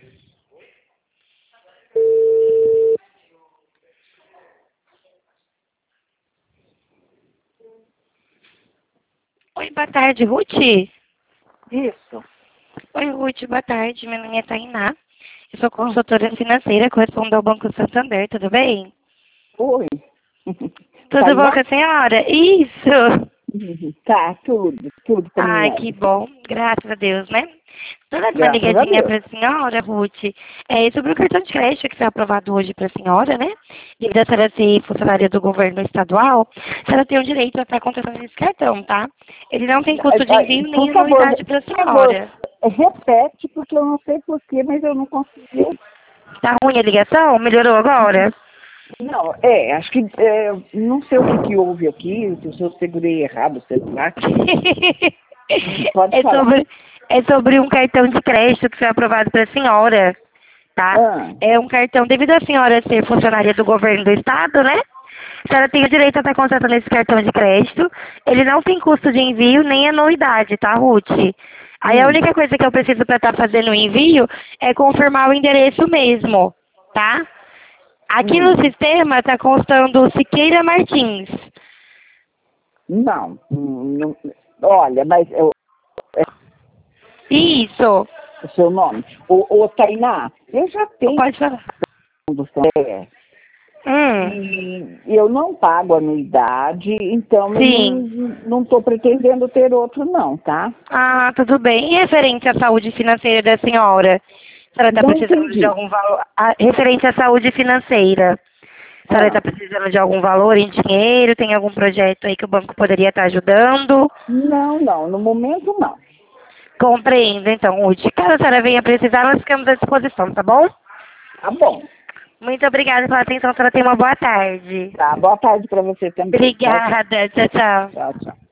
Oi, boa tarde, Ruth. Isso. Oi, Ruth, boa tarde. Meu nome é Tainá. Eu sou consultora financeira, correspondo ao Banco Santander, tudo bem? Oi. Tudo bom com a senhora? Isso! Tá, tudo Ai, caminhando. que bom. Graças a Deus, né? Tô dando uma Graças a ligadinha Deus. para a senhora, Ruth, sobre o cartão de crédito que foi aprovado hoje para a senhora, né? Devido a senhora ser funcionária do governo estadual, a senhora tem o direito a estar contratando esse cartão, tá? Ele não tem custo de envio nem Por favor, anuidade para a senhora. repete, porque eu não sei porquê, mas eu não consegui. Tá ruim a ligação? Melhorou agora? Não, acho que, não sei o que houve aqui, se eu segurei errado o celular. Pode É falar. sobre, é sobre um cartão de crédito que foi aprovado para a senhora, tá? Ah, É um cartão, devido a senhora ser funcionária do governo do estado, né? A senhora tem o direito a estar contratando esse cartão de crédito. Ele não tem custo de envio nem anuidade, tá, Ruth? Aí a única coisa que eu preciso para estar fazendo o envio é confirmar o endereço mesmo, tá? Aqui no sistema está constando Siqueira Martins. não, olha, mas Isso. o seu nome. Ô, Tainá, eu já tenho Pode falar. do Santander. Hum, E eu não pago anuidade, então eu sim. não estou pretendendo ter outro não, tá? Ah, tudo bem. E referente à saúde financeira da senhora? A senhora está Não precisando de entendi. algum valor? Ah, referente à saúde financeira. A senhora Ah, está precisando de algum valor em dinheiro? Tem algum projeto aí que o banco poderia estar ajudando? não, no momento não. Compreendo, então, Ruth. Caso a senhora venha precisar, nós ficamos à disposição, tá bom? Tá bom. Muito obrigada pela atenção. A senhora tenha uma boa tarde. Tá, boa tarde para você também. Tchau, tchau. Obrigada. Tchau, tchau. Tchau, tchau.